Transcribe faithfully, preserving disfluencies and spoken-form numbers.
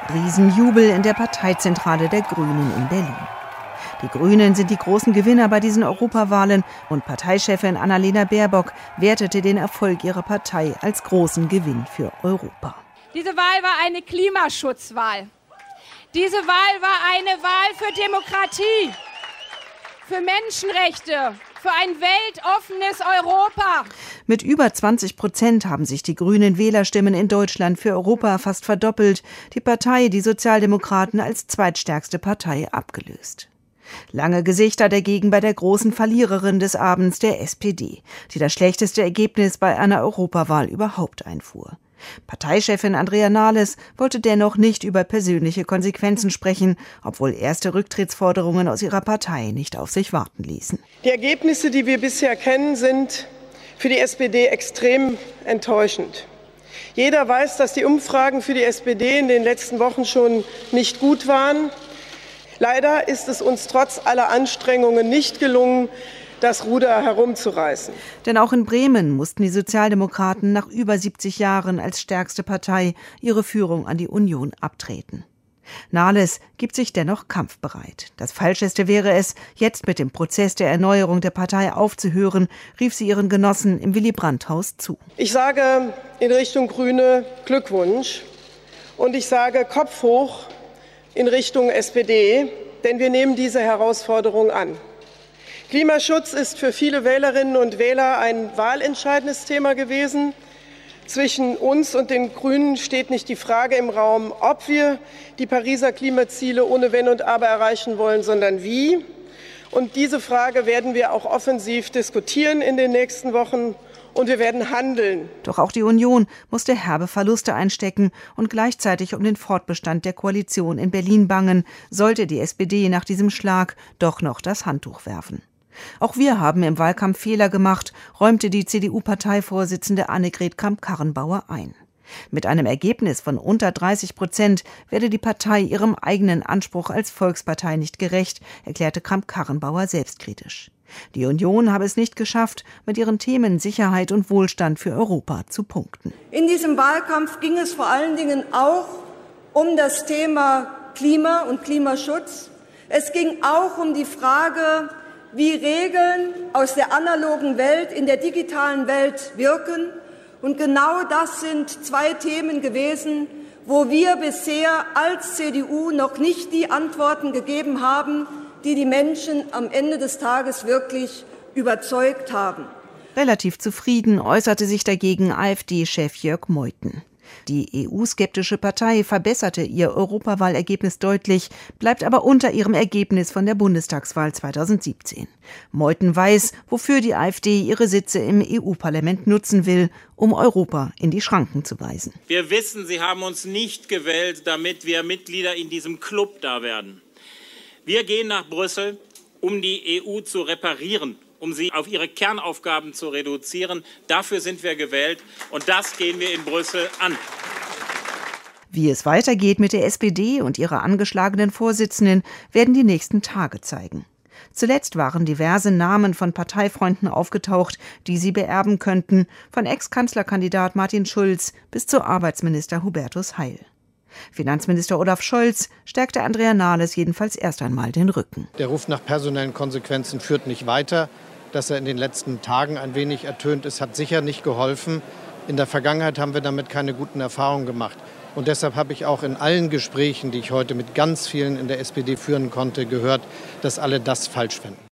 Riesenjubel in der Parteizentrale der Grünen in Berlin. Die Grünen sind die großen Gewinner bei diesen Europawahlen und Parteichefin Annalena Baerbock wertete den Erfolg ihrer Partei als großen Gewinn für Europa. Diese Wahl war eine Klimaschutzwahl. Diese Wahl war eine Wahl für Demokratie, für Menschenrechte, für ein weltoffenes Europa. Mit über zwanzig Prozent haben sich die grünen Wählerstimmen in Deutschland für Europa fast verdoppelt, die Partei die Sozialdemokraten als zweitstärkste Partei abgelöst. Lange Gesichter dagegen bei der großen Verliererin des Abends, der S P D, die das schlechteste Ergebnis bei einer Europawahl überhaupt einfuhr. Parteichefin Andrea Nahles wollte dennoch nicht über persönliche Konsequenzen sprechen, obwohl erste Rücktrittsforderungen aus ihrer Partei nicht auf sich warten ließen. Die Ergebnisse, die wir bisher kennen, sind für die S P D extrem enttäuschend. Jeder weiß, dass die Umfragen für die S P D in den letzten Wochen schon nicht gut waren. Leider ist es uns trotz aller Anstrengungen nicht gelungen, das Ruder herumzureißen. Denn auch in Bremen mussten die Sozialdemokraten nach über siebzig Jahren als stärkste Partei ihre Führung an die Union abtreten. Nahles gibt sich dennoch kampfbereit. Das Falscheste wäre es, jetzt mit dem Prozess der Erneuerung der Partei aufzuhören, rief sie ihren Genossen im Willy-Brandt-Haus zu. Ich sage in Richtung Grüne Glückwunsch und ich sage Kopf hoch in Richtung S P D, denn wir nehmen diese Herausforderung an. Klimaschutz ist für viele Wählerinnen und Wähler ein wahlentscheidendes Thema gewesen. Zwischen uns und den Grünen steht nicht die Frage im Raum, ob wir die Pariser Klimaziele ohne Wenn und Aber erreichen wollen, sondern wie. Und diese Frage werden wir auch offensiv diskutieren in den nächsten Wochen. Und wir werden handeln. Doch auch die Union musste herbe Verluste einstecken und gleichzeitig um den Fortbestand der Koalition in Berlin bangen, sollte die S P D nach diesem Schlag doch noch das Handtuch werfen. Auch wir haben im Wahlkampf Fehler gemacht, räumte die C D U-Parteivorsitzende Annegret Kramp-Karrenbauer ein. Mit einem Ergebnis von unter dreißig Prozent werde die Partei ihrem eigenen Anspruch als Volkspartei nicht gerecht, erklärte Kramp-Karrenbauer selbstkritisch. Die Union habe es nicht geschafft, mit ihren Themen Sicherheit und Wohlstand für Europa zu punkten. In diesem Wahlkampf ging es vor allen Dingen auch um das Thema Klima und Klimaschutz. Es ging auch um die Frage, wie Regeln aus der analogen Welt in der digitalen Welt wirken. Und genau das sind zwei Themen gewesen, wo wir bisher als C D U noch nicht die Antworten gegeben haben, die die Menschen am Ende des Tages wirklich überzeugt haben. Relativ zufrieden äußerte sich dagegen AfD-Chef Jörg Meuthen. Die E U-skeptische Partei verbesserte ihr Europawahlergebnis deutlich, bleibt aber unter ihrem Ergebnis von der Bundestagswahl zweitausendsiebzehn. Meuthen weiß, wofür die AfD ihre Sitze im E U-Parlament nutzen will, um Europa in die Schranken zu weisen. Wir wissen, Sie haben uns nicht gewählt, damit wir Mitglieder in diesem Club da werden. Wir gehen nach Brüssel, um die E U zu reparieren, um sie auf ihre Kernaufgaben zu reduzieren. Dafür sind wir gewählt und das gehen wir in Brüssel an. Wie es weitergeht mit der S P D und ihrer angeschlagenen Vorsitzenden, werden die nächsten Tage zeigen. Zuletzt waren diverse Namen von Parteifreunden aufgetaucht, die sie beerben könnten, von Ex-Kanzlerkandidat Martin Schulz bis zu Arbeitsminister Hubertus Heil. Finanzminister Olaf Scholz stärkte Andrea Nahles jedenfalls erst einmal den Rücken. Der Ruf nach personellen Konsequenzen führt nicht weiter. Dass er in den letzten Tagen ein wenig ertönt ist, hat sicher nicht geholfen. In der Vergangenheit haben wir damit keine guten Erfahrungen gemacht. Und deshalb habe ich auch in allen Gesprächen, die ich heute mit ganz vielen in der S P D führen konnte, gehört, dass alle das falsch finden.